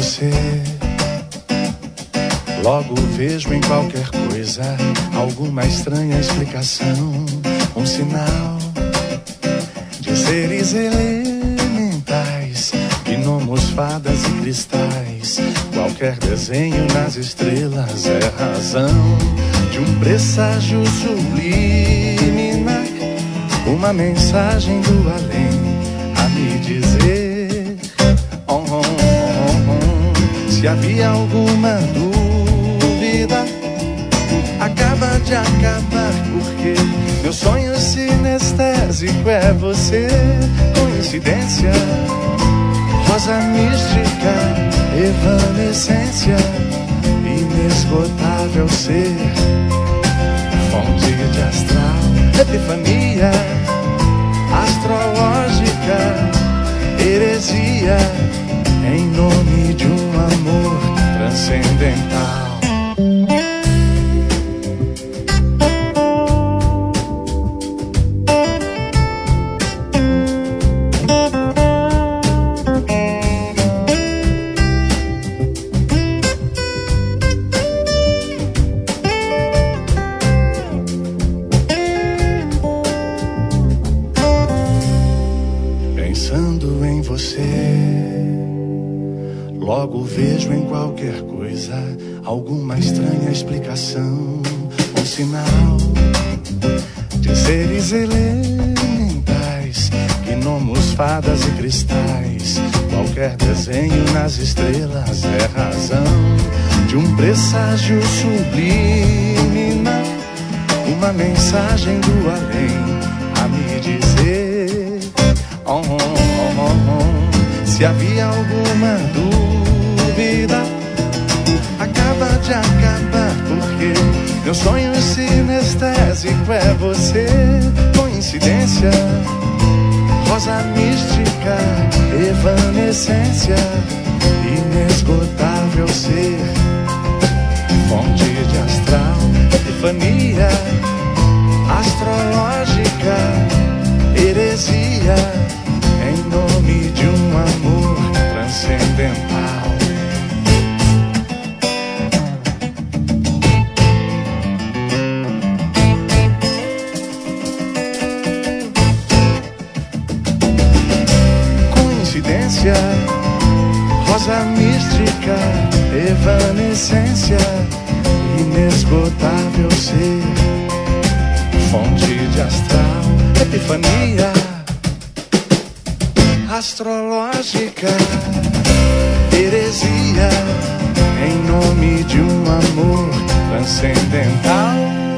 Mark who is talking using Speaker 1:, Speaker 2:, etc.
Speaker 1: você. Logo vejo em qualquer coisa alguma estranha explicação, um sinal de seres elementais, gnomos, fadas e cristais. Qualquer desenho nas estrelas é razão de um presságio subliminar, uma mensagem do além a me dizer se havia alguma dúvida, acaba de acabar, porque meu sonho sinestésico é você. Coincidência, rosa mística, evanescência, inesgotável ser, fonte de astral, epifania astrológica, heresia, em nome de um amor transcendental. Pensando em você, logo vejo em qualquer coisa alguma estranha explicação, um sinal de seres elementais, gnomos, fadas e cristais. Qualquer desenho nas estrelas é razão de um presságio subliminar, uma mensagem do além a me dizer se havia alguma dúvida, acaba de acabar, porque meu sonho sinestésico é você. Coincidência, rosa mística, evanescência, inesgotável ser, fonte de astral, epifania astrológica, heresia, em nome de um amor transcendental. Coincidência, rosa mística, evanescência, inesgotável ser, fonte de astral, epifania astrológica, heresia, em nome de um amor transcendental.